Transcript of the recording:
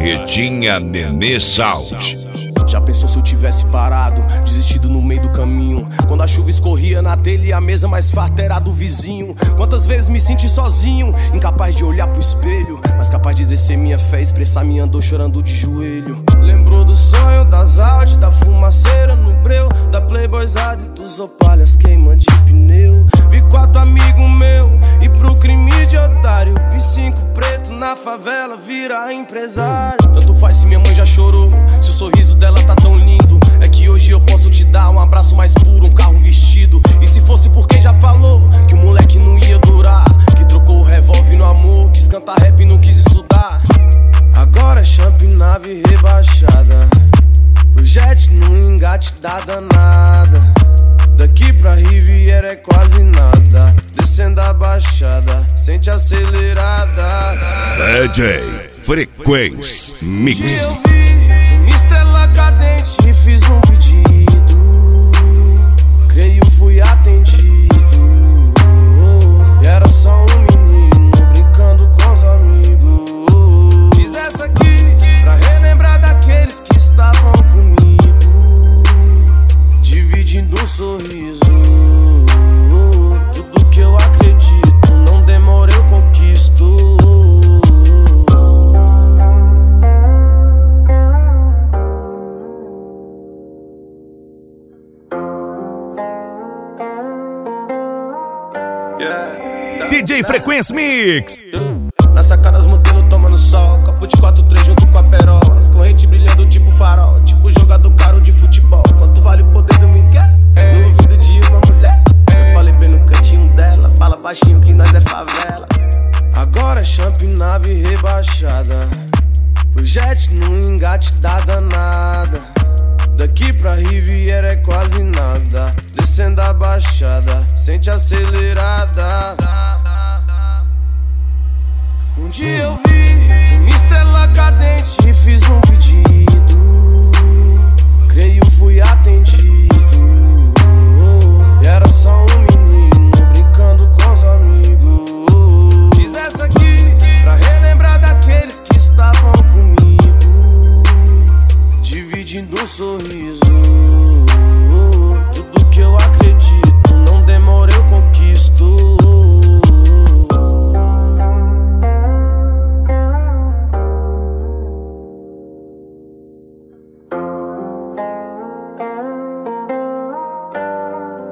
Barretinha Nenê Sound. Já pensou se eu tivesse parado, desistido no meio do caminho? Quando a chuva escorria na telha e a mesa mais farta era do vizinho. Quantas vezes me senti sozinho, incapaz de olhar pro espelho, mas capaz de exercer minha fé, expressar minha dor chorando de joelho. Lembrou do sonho, das Audi, da fumaceira no breu, da playboyzada e dos opalhas queima de pneu. Vi 4 amigos meus e pro crime de otário, vi 5 pretos na favela virar empresário. Tanto faz se minha mãe já chorou, se o sorriso dela tá tão lindo. É que hoje eu posso te dar um abraço mais puro, um carro vestido. E se fosse por quem já falou que o moleque não ia durar, que trocou o revólver no amor, quis cantar rap e não quis estudar. Agora é champ, nave rebaixada, o jet no engate da danada. Daqui pra Riviera é quase nada, descendo a baixada, sente acelerada. DJ Frequência Mix. Eu vi uma estrela cadente e fiz um pedido, creio fui atendido. E era só um menino brincando com os amigos. Fiz essa aqui pra relembrar daqueles que estavam comigo, dividindo um sorriso. Tudo que eu acredito, não demora eu conquisto. DJ Frequência Mix. Na sacada as modelos tomando sol, copo de 4-3 junto com a perola, as correntes brilhando tipo farol, tipo jogador caro de futebol. Quanto vale o poder do Miguel? No ouvido de uma mulher. Eu falei bem no cantinho dela, fala baixinho que nós é favela. Agora é champ, nave rebaixada, o jet no engate da danada. Daqui pra Riviera é quase nada, descendo a baixada, sente acelerada. Um dia eu vi uma estrela cadente e fiz um pedido, creio fui atendido. E era só um menino brincando com os amigos. Fiz essa aqui pra relembrar daqueles que estavam comigo, dividindo um sorriso.